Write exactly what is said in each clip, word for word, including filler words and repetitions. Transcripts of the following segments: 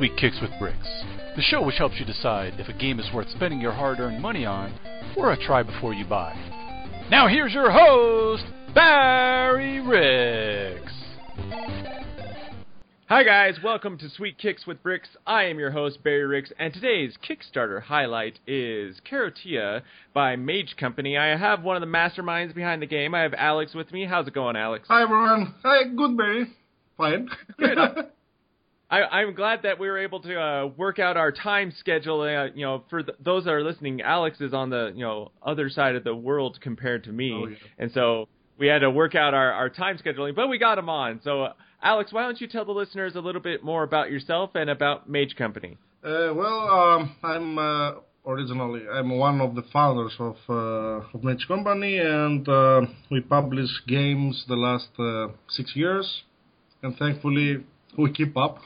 Sweet Kicks with Bricks, the show which helps you decide if a game is worth spending your hard-earned money on or a try before you buy. Now here's your host, Barry Ricks. Hi guys, welcome to Sweet Kicks with Bricks. I am your host, Barry Ricks, and today's Kickstarter highlight is Karotia by Mage Company. I have one of the masterminds behind the game. I have Alex with me. How's it going, Alex? Hi everyone. Hi, good Barry. Fine. Good. I, I'm glad that we were able to uh, work out our time schedule. Uh, you know, for th- those that are listening, Alex is on the you know other side of the world compared to me, oh, yeah. and so we had to work out our, our time scheduling, but we got him on. So, uh, Alex, why don't you tell the listeners a little bit more about yourself and about Mage Company? Uh, well, um, I'm uh, originally I'm one of the founders of, uh, of Mage Company, and uh, we publish games the last uh, six years, and thankfully we keep up.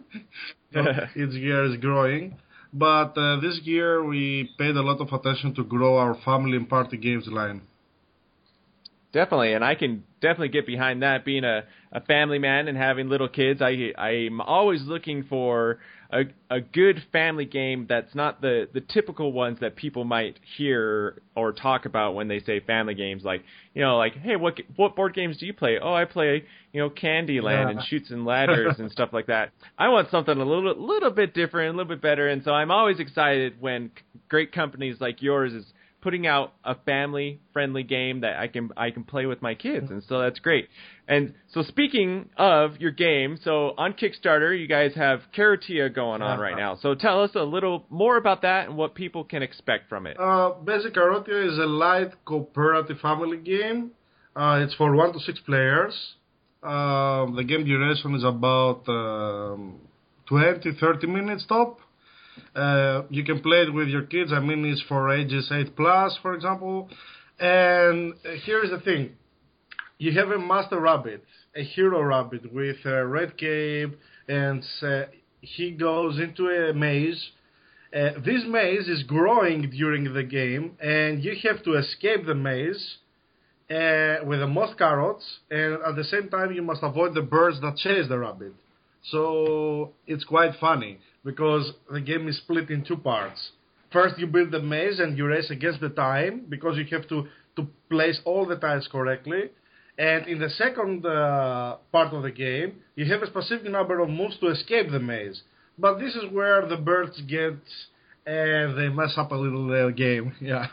Each year is growing. But uh, this year we paid a lot of attention to grow our family and party games line. Definitely, and I can definitely get behind that. Being a, a family man and having little kids, I I'm always looking for a a good family game that's not the, the typical ones that people might hear or talk about when they say family games. Like you know, like hey, what what board games do you play? Oh, I play you know Candyland yeah. and Chutes and Ladders and stuff like that. I want something a little little bit different, a little bit better, and so I'm always excited when great companies like yours is putting out a family-friendly game that I can I can play with my kids, and so that's great. And so speaking of your game, so on Kickstarter, you guys have Karotia going on right now. So tell us a little more about that and what people can expect from it. Uh, Basic Karotia is a light cooperative family game. Uh, it's for one to six players. Uh, the game duration is about um, twenty, thirty minutes top. Uh, you can play it with your kids. I mean, it's for ages eight plus, for example. And here's the thing. You have a master rabbit, a hero rabbit with a red cape, and uh, he goes into a maze. Uh, this maze is growing during the game, and you have to escape the maze uh, with the most carrots, and at the same time you must avoid the birds that chase the rabbit. So it's quite funny, because the game is split in two parts. First, you build the maze and you race against the time, because you have to, to place all the tiles correctly. And in the second uh, part of the game, you have a specific number of moves to escape the maze. But this is where the birds get, and they mess up a little the game. Yeah.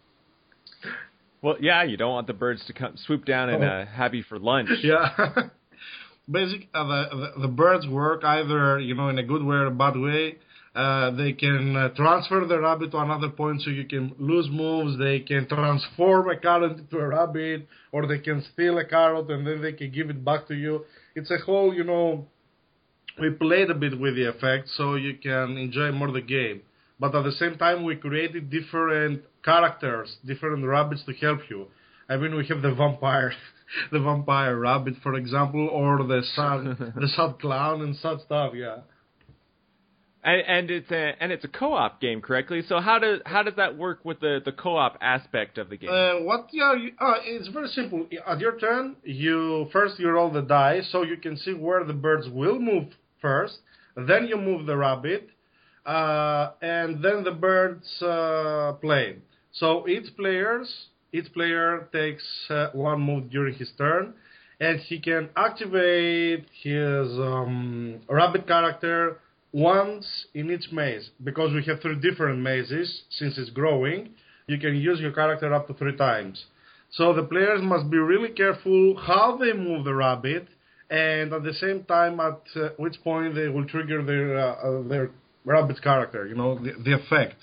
Well, yeah, you don't want the birds to come swoop down and uh, have you for lunch. Yeah. Basic, uh, the, the the birds work either you know in a good way or a bad way. Uh, they can uh, transfer the rabbit to another point, so you can lose moves. They can transform a carrot into a rabbit, or they can steal a carrot and then they can give it back to you. It's a whole, you know. We played a bit with the effect, so you can enjoy more the game. But at the same time, we created different characters, different rabbits to help you. I mean, we have the vampire. The vampire rabbit, for example, or the sad, the sad clown and such stuff. Yeah, and, and it's a and it's a co-op game, correctly? So how does how does that work with the, the co-op aspect of the game? Uh, what? Yeah, you, uh, it's very simple. At your turn, you first you roll the dice, so you can see where the birds will move first. Then you move the rabbit, uh, and then the birds uh, play. So each players. Each player takes uh, one move during his turn, and he can activate his um, rabbit character once in each maze. Because we have three different mazes, since it's growing, you can use your character up to three times. So the players must be really careful how they move the rabbit, and at the same time at uh, which point they will trigger their uh, uh, their rabbit's character, you know, the, the effect.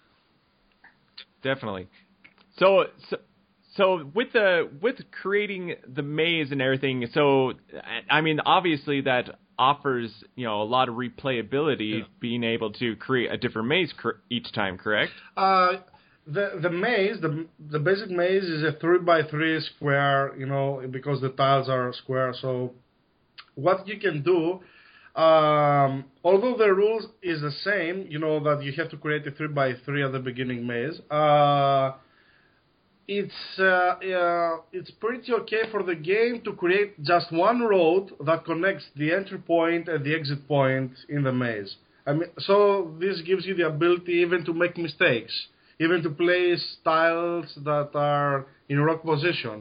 Definitely. So, so, so with the with creating the maze and everything, so I mean, obviously that offers you know a lot of replayability, yeah. being able to create a different maze cr- each time, correct? Uh, the the maze, the the basic maze is a three by three square, you know, because the tiles are square. So what you can do. Um, although the rules is the same, you know, that you have to create a three by three at the beginning maze, uh, it's uh, uh, it's pretty okay for the game to create just one road that connects the entry point and the exit point in the maze. I mean, so this gives you the ability even to make mistakes, even to play styles that are in rock position.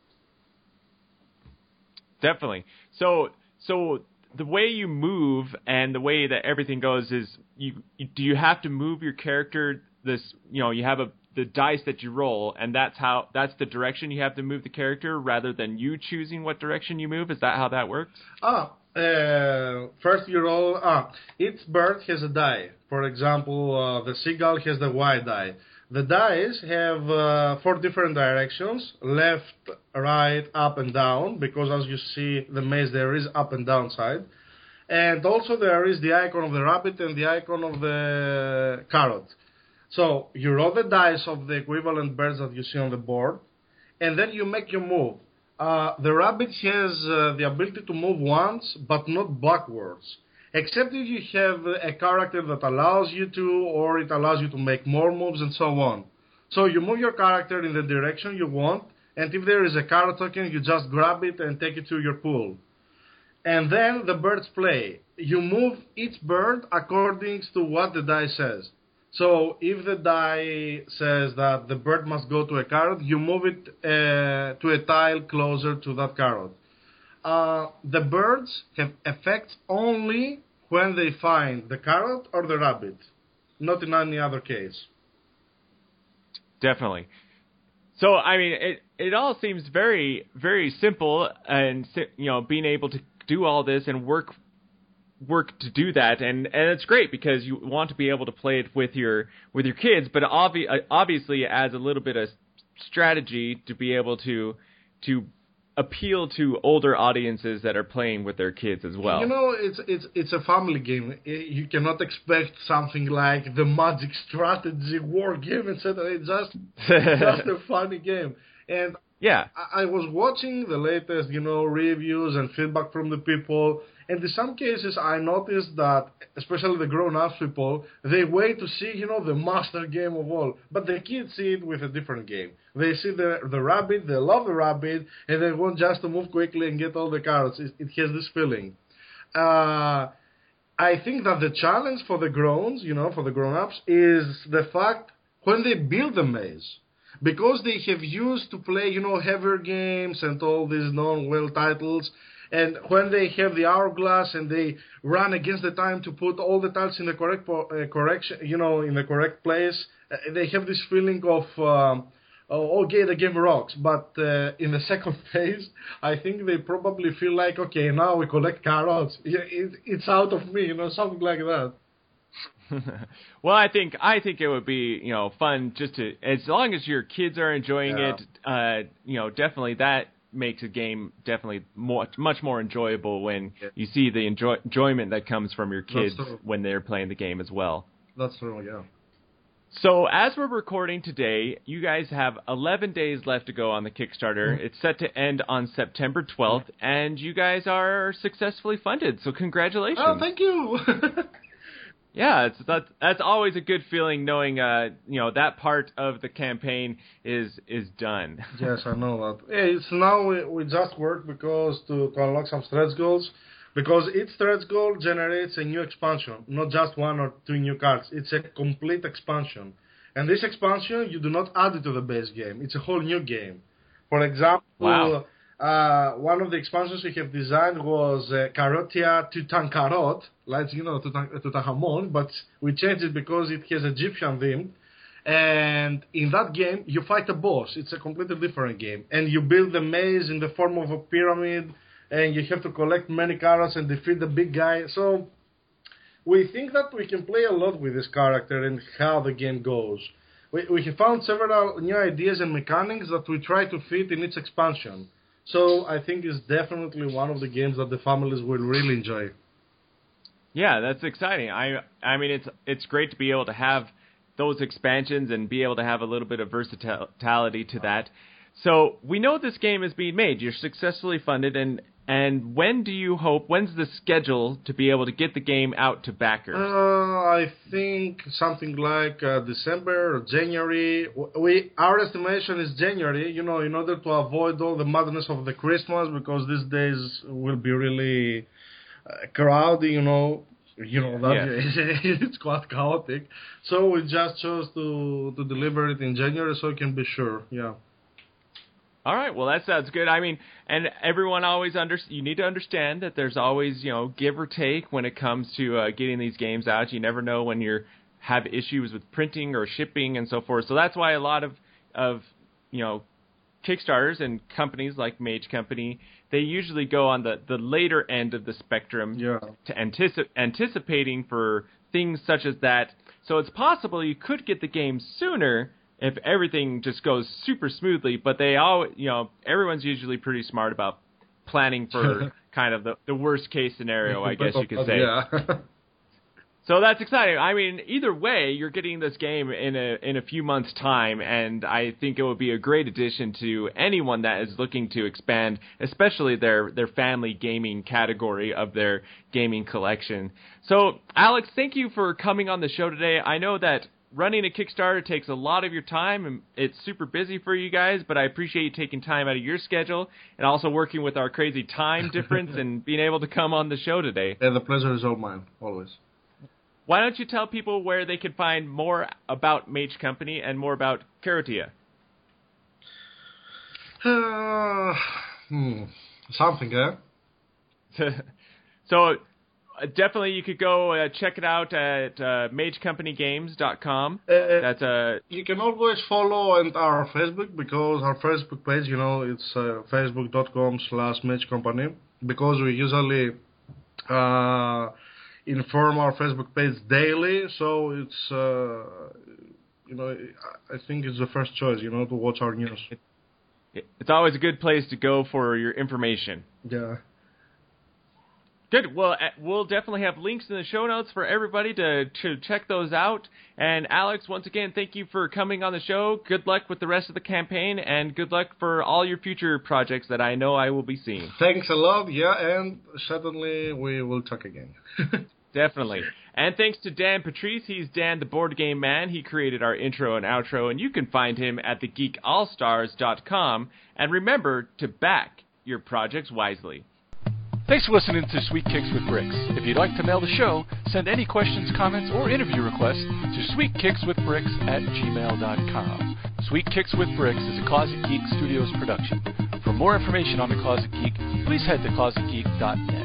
Definitely. So, so the way you move and the way that everything goes is, you, you do you have to move your character? This, you know, you have a the dice that you roll, and that's how that's the direction you have to move the character, rather than you choosing what direction you move. Is that how that works? Ah, uh, first you roll. Ah, each bird has a die. For example, uh, the seagull has the white die. The dice have uh, four different directions: left, right, up, and down. Because as you see, the maze there is up and down side, and also there is the icon of the rabbit and the icon of the carrot. So you roll the dice of the equivalent birds that you see on the board, and then you make your move. Uh, the rabbit has uh, the ability to move once, but not backwards. Except if you have a character that allows you to, or it allows you to make more moves and so on. So you move your character in the direction you want, and if there is a carrot token, you just grab it and take it to your pool. And then the birds play. You move each bird according to what the die says. So if the die says that the bird must go to a carrot, you move it uh, to a tile closer to that carrot. Uh, the birds have effects only when they find the carrot or the rabbit, not in any other case. Definitely. So, I mean, it it all seems very, very simple, and, you know, being able to do all this and work work to do that, and, and it's great because you want to be able to play it with your with your kids, but obvi- obviously adds a little bit of strategy to be able to to appeal to older audiences that are playing with their kids as well. You know, it's it's it's a family game. You cannot expect something like the Magic strategy war game, et cetera. It's just just a funny game. And yeah, I, I was watching the latest, you know, reviews and feedback from the people, and in some cases I noticed that, especially the grown-up people, they wait to see, you know, the master game of all. But the kids see it with a different game. They see the the rabbit, they love the rabbit, and they want just to move quickly and get all the carrots. It, it has this feeling. Uh, I think that the challenge for the growns, you know, for the grown-ups, is the fact when they build the maze. Because they have used to play, you know, heavier games and all these non-well titles, and when they have the hourglass and they run against the time to put all the tiles in the correct po- uh, correction, you know, in the correct place, uh, they have this feeling of, um, oh, okay, the game rocks. But uh, in the second phase, I think they probably feel like, okay, now we collect carrots. It, it's out of me, you know, something like that. Well, I think I think it would be, you know, fun just to, as long as your kids are enjoying yeah. it, uh, you know, definitely that makes a game definitely more, much more enjoyable when yeah. you see the enjoy, enjoyment that comes from your kids when they're playing the game as well. That's true, yeah. So as we're recording today, you guys have eleven days left to go on the Kickstarter. Mm-hmm. It's set to end on September twelfth, mm-hmm. and you guys are successfully funded. So congratulations. Oh, thank you. Yeah, it's that's that's always a good feeling knowing uh you know that part of the campaign is is done. Yes, I know that. Yeah, it's now we, we just work because to, to unlock some stretch goals, because each stretch goal generates a new expansion, not just one or two new cards. It's a complete expansion, and this expansion you do not add it to the base game. It's a whole new game. For example. Wow. Uh, one of the expansions we have designed was uh, Karotia Tutankharot, like, you know, Tutankhamun, but we changed it because it has Egyptian theme. And in that game, you fight a boss. It's a completely different game. And you build the maze in the form of a pyramid, and you have to collect many carrots and defeat the big guy. So we think that we can play a lot with this character and how the game goes. We, we have found several new ideas and mechanics that we try to fit in each expansion. So I think it's definitely one of the games that the families will really enjoy. Yeah, that's exciting. I I mean, it's it's great to be able to have those expansions and be able to have a little bit of versatility to that. So we know this game is being made. You're successfully funded, and and when do you hope? When's the schedule to be able to get the game out to backers? Uh, I think something like uh, December or January. We our estimation is January. You know, in order to avoid all the madness of the Christmas, because these days will be really uh, crowded. You know, You know, that Yeah. it's quite chaotic. So we just chose to to deliver it in January so we can be sure. Yeah. All right, well, that sounds good. I mean, and everyone always under you need to understand that there's always, you know, give or take when it comes to uh, getting these games out. You never know when you have issues with printing or shipping and so forth. So that's why a lot of, of you know, Kickstarters and companies like Mage Company, they usually go on the, the later end of the spectrum Yeah. to anticip- anticipating for things such as that. So it's possible you could get the game sooner if everything just goes super smoothly, but they all, you know, everyone's usually pretty smart about planning for kind of the, the worst case scenario, I guess you could say. Yeah. So that's exciting. I mean, either way, you're getting this game in a in a few months' time, and I think it would be a great addition to anyone that is looking to expand, especially their, their family gaming category of their gaming collection. So, Alex, thank you for coming on the show today. I know that running a Kickstarter takes a lot of your time, and it's super busy for you guys, but I appreciate you taking time out of your schedule and also working with our crazy time difference and being able to come on the show today. And the pleasure is all mine, always. Why don't you tell people where they can find more about Mage Company and more about Karatea? Uh, hmm, something, eh? So uh, definitely you could go uh, check it out at uh, mage company games dot com. Uh, That's uh, You can always follow and our Facebook, because our Facebook page, you know, it's uh, facebook.com slash Mage Company, because we usually uh, inform our Facebook page daily, so it's, uh, you know, I think it's the first choice, you know, to watch our news. it's always a good place to go for your information. Yeah. Good. Well, uh, we'll definitely have links in the show notes for everybody to, to check those out. And Alex, once again, thank you for coming on the show. Good luck with the rest of the campaign, and good luck for all your future projects that I know I will be seeing. Thanks a lot, yeah, and certainly we will talk again. Definitely. And thanks to Dan Patrice. He's Dan the Board Game Man. He created our intro and outro, and you can find him at the geek all stars dot com. And remember to back your projects wisely. Thanks for listening to Sweet Kicks with Bricks. If you'd like to mail the show, send any questions, comments, or interview requests to sweetkickswithbricks at gmail dot com. Sweet Kicks with Bricks is a Closet Geek Studios production. For more information on the Closet Geek, please head to closet geek dot net.